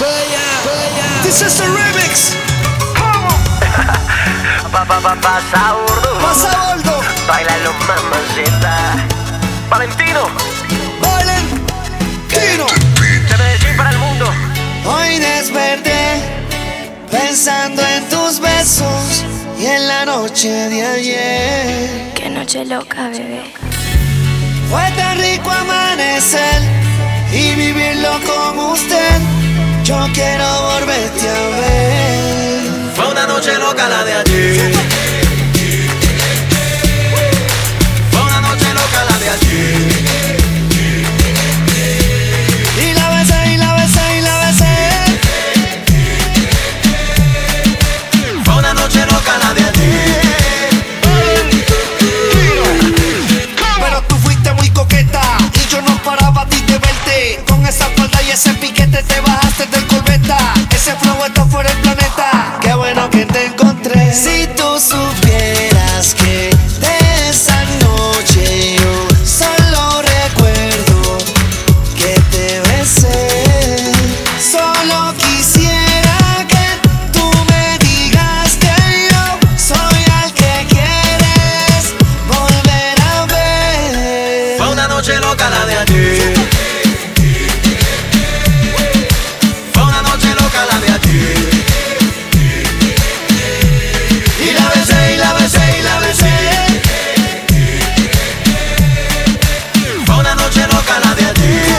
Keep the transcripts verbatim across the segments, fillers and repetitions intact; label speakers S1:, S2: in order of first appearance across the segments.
S1: This is the remix.
S2: Pa, pa, pa, pasa gordo.
S1: Pasa gordo.
S2: Bailalo, mamacita. Valentino.
S1: Valentino.
S2: De Medellín para el mundo.
S1: Hoy desperté pensando en tus besos y en la noche de ayer.
S3: Qué noche loca, bebé.
S1: Fue tan rico amanecer y vivirlo con usted. Yo quiero volverte a ver.
S2: Fue una noche loca la de ayer. Fue una noche loca la de ayer.
S1: Y la besé, y la besé, y la besé.
S2: Fue una noche loca la de ayer.
S1: Pero tú fuiste muy coqueta y yo no paraba a ti de verte. Con esa falda y ese piquete te bajaste del corbeta. Ese flow está fuera del planeta. Qué bueno que te encontré. Si tú supieras que de esa noche yo solo recuerdo que te besé. Solo quisiera que tú me digas que yo soy al que quieres volver a ver.
S2: Fue una noche loca la de ayer. Fue una noche loca la de ayer.
S1: Y la besé, y la besé, y la besé.
S2: Fue una noche loca la de ayer.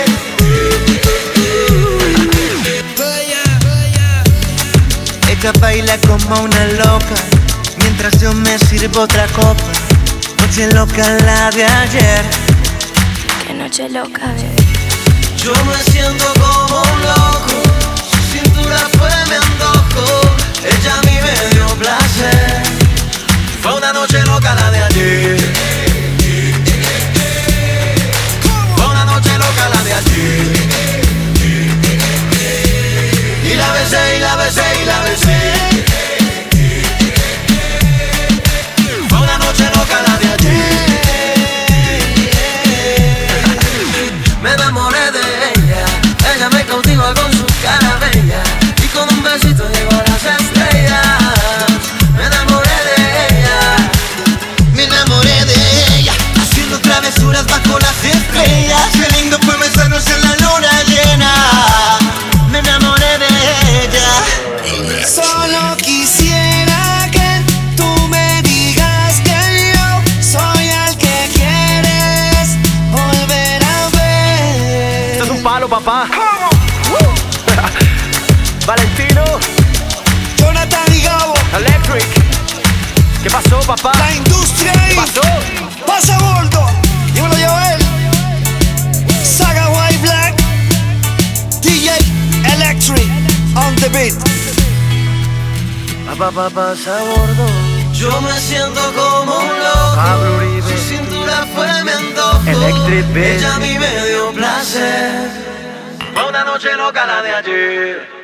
S4: Ella baila como una loca mientras yo me sirvo otra copa. Noche loca la de ayer.
S3: Qué noche loca, bebé.
S2: Yo me siento como un loco. Su cintura fue mi antojo. Ella a mí me dio placer. Fue una noche loca la de ayer. Fue una noche loca la de ayer.
S1: Y la besé, y la besé, y la besé.
S2: Fue una noche loca la de ayer. Me enamoré de ella. Ella me cautiva con su cara bella. Y con un besito llegó a las estrellas. Me enamoré de ella.
S4: Me enamoré de ella, haciendo travesuras bajo las estrellas. Qué lindo fue besarnos en la luna llena. Me enamoré de ella.
S1: Solo quisiera que tú me digas que yo soy al que quieres volver a ver.
S2: Esto es un palo, papá. Valentino,
S1: Jonathan y Gabo,
S2: Electric. ¿Qué pasó, papá?
S1: la industria
S2: ¿Qué
S1: ahí.
S2: pasó?
S1: Pasa gordo. Dímelo yo él. Saga White Black. D J Electric on the beat.
S4: Pa, pa, pasa gordo.
S2: Yo me siento como un loco.
S4: Pablo Uribe.
S2: Su cintura fue mi antojo.
S4: Electric Baby.
S2: Ella a mí me dio placer. Fue una noche loca la de ayer.